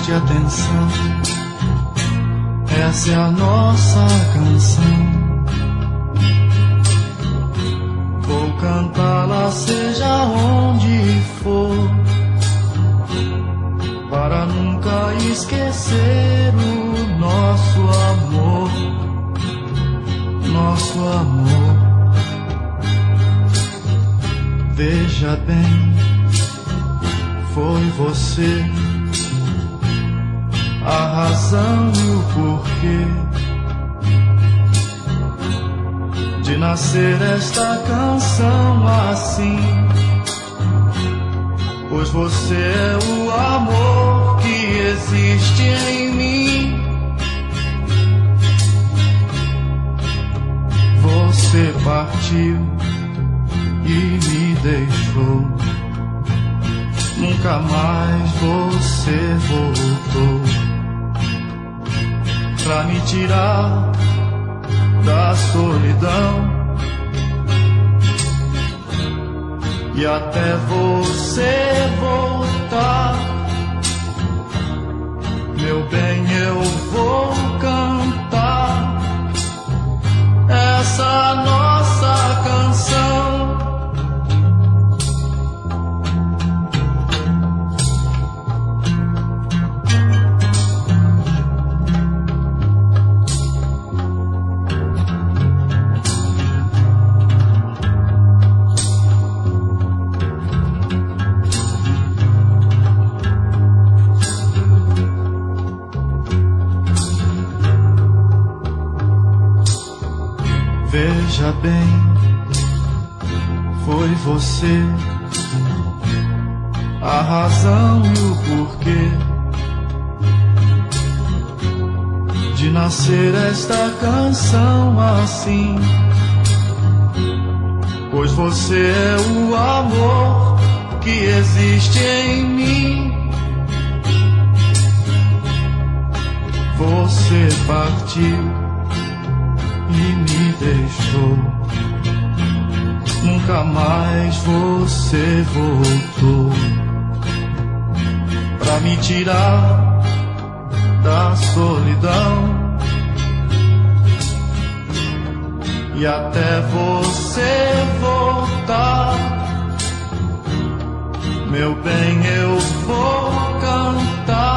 Preste atenção, essa é a nossa canção. Vou cantá-la seja onde for, para nunca esquecer o nosso amor, nosso amor. Veja bem, foi você a razão e o porquê de nascer esta canção assim, pois você é o amor que existe em mim. Você partiu e me deixou, nunca mais você voltou pra me tirar da solidão. E até você voltar, meu bem, eu vou cantar essa nossa canção. Veja bem, foi você a razão e o porquê de nascer esta canção assim, pois você é o amor que existe em mim. Você partiu e me deixou, nunca mais você voltou pra me tirar da solidão. E até você voltar, meu bem, eu vou cantar